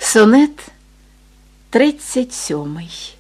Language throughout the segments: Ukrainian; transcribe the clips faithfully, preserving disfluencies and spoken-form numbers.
Сонет тридцять сьомий.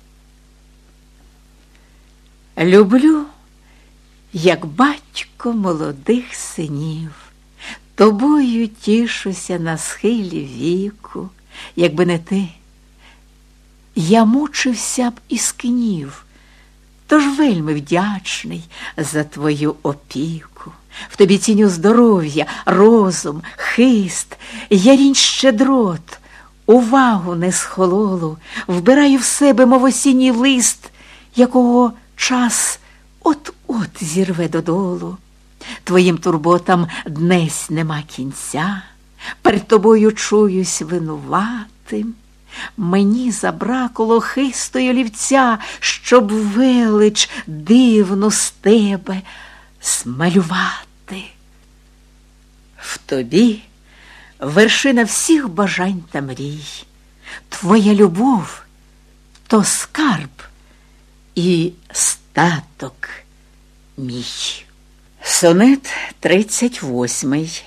Люблю, як батько молодих синів, тобою тішуся на схилі віку. Якби не ти, я мучився б і скнів, тож вельми вдячний за твою опіку. В тобі ціню здоров'я, розум, хист, ярінь щедрот, увагу не схололу, вбираю в себе, мов осінній лист, якого час от-от зірве додолу. Твоїм турботам днесь нема кінця, перед тобою чуюсь винуватим. Мені забракло хисту й олівця, щоб велич дивну з тебе смалювати. В тобі вершина всіх бажань та мрій. Твоя любов – то скарб і статок мій. Сонет тридцять восьмий.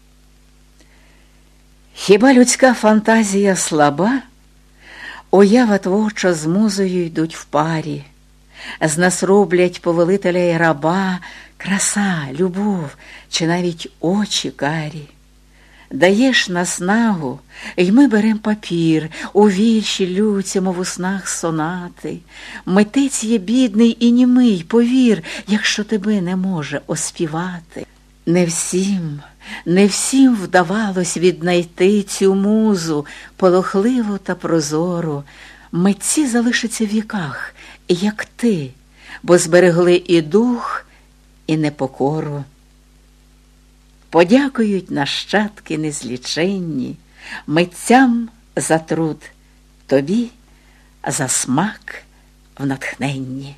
Хіба людська фантазія слаба? Уява творча з музою йдуть в парі. З нас роблять повелителя й раба, краса, любов чи навіть очі карі. Даєш наснагу, й ми берем папір, у вірші лються, мов у снах сонати. Митець є бідний і німий, повір, якщо тебе не може оспівати. Не всім, не всім вдавалось віднайти цю музу, полохливу та прозору. Митці залишаться в віках, як ти, бо зберегли і дух, і непокору. Подякують нащадки незліченні митцям за труд, тобі за смак в натхненні.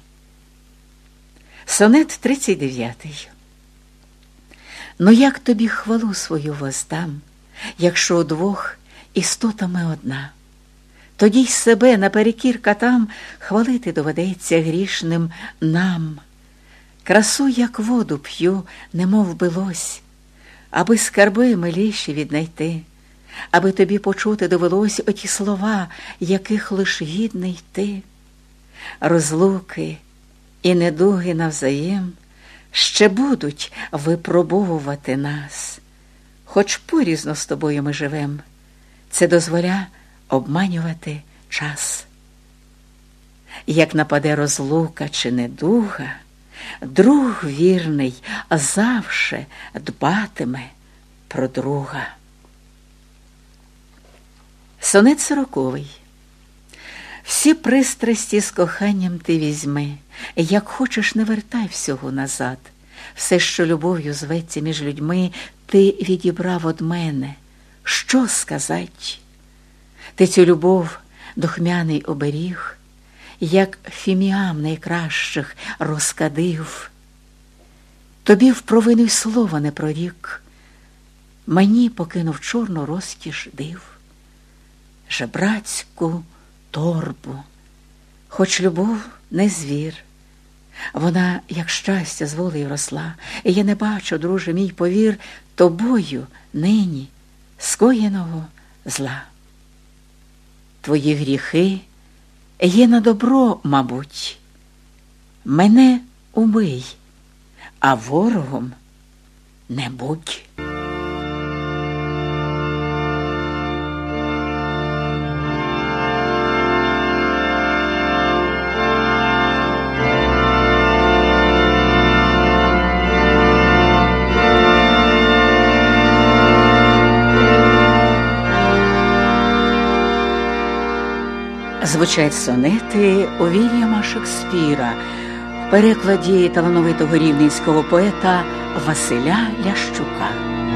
Сонет тридцять дев'ятий. Ну як тобі хвалу свою воздам, якщо удвох істотами одна? Тоді й себе наперекір катам хвалити доведеться грішним нам. Красу, як воду п'ю, немов би лось, аби скарби миліші віднайти, аби тобі почути довелось оті слова, яких лиш гідний ти. Розлуки і недуги навзаєм ще будуть випробовувати нас. Хоч порізно з тобою ми живем, це дозволя обманювати час. Як нападе розлука чи недуга, друг вірний завше дбатиме про друга. Сонет сороковий. Всі пристрасті з коханням ти візьми, як хочеш, не вертай всього назад. Все, що любов'ю зветься між людьми, ти відібрав од мене. Що сказать? Ти цю любов духмяний оберіг, як фіміам найкращих розкадив. Тобі в провину й слова не прорік, мені покинув чорну розкіш див. Жебрацьку торбу, хоч любов не звір, вона, як щастя, з волею росла, і я не бачу, друже мій, повір, тобою нині скоєного зла. Твої гріхи є на добро, мабуть. Мене убий, а ворогом не будь. Звучать сонети Вільяма Шекспіра в перекладі талановитого рівненського поета Василя Лящука.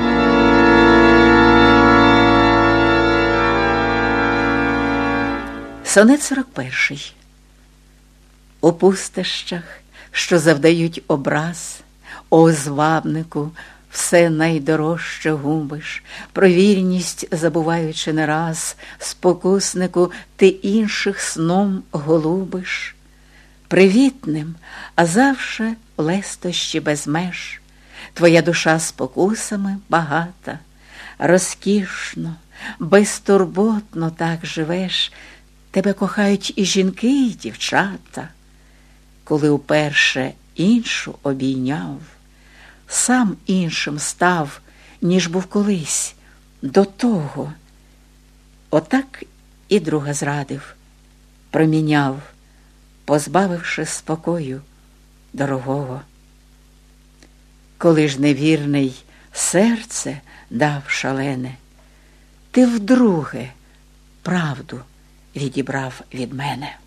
Сонет сорок перший. У пустощах, що завдають образ, о звабнику, все найдорожче губиш, про вірність забуваючи не раз, спокуснику ти інших сном голубиш. Привітним, а завше лестощі без меж, твоя душа спокусами багата, розкішно, безтурботно так живеш, тебе кохають і жінки, і дівчата. Коли уперше іншу обійняв, сам іншим став, ніж був колись до того. Отак і друга зрадив, проміняв, позбавивши спокою дорогого. Коли ж невірний серце дав шалене, ти вдруге правду відібрав від мене.